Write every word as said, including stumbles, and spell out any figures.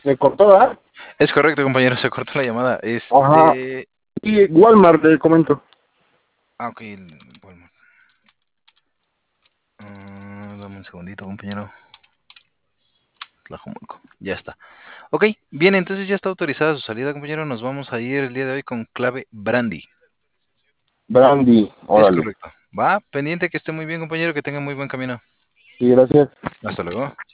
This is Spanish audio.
Se cortó, ¿verdad? Es correcto, compañero, se cortó la llamada. Ajá. Este. Y Walmart, le comento. Ah, ok. Bueno, uh, dame un segundito, compañero. Tlajomulco. Ya está. Ok, bien, entonces ya está autorizada su salida, compañero. Nos vamos a ir el día de hoy con clave Brandy. Brandy, Es órale. correcto. Va, pendiente que esté muy bien, compañero, que tenga muy buen camino. Sí, gracias. Hasta luego.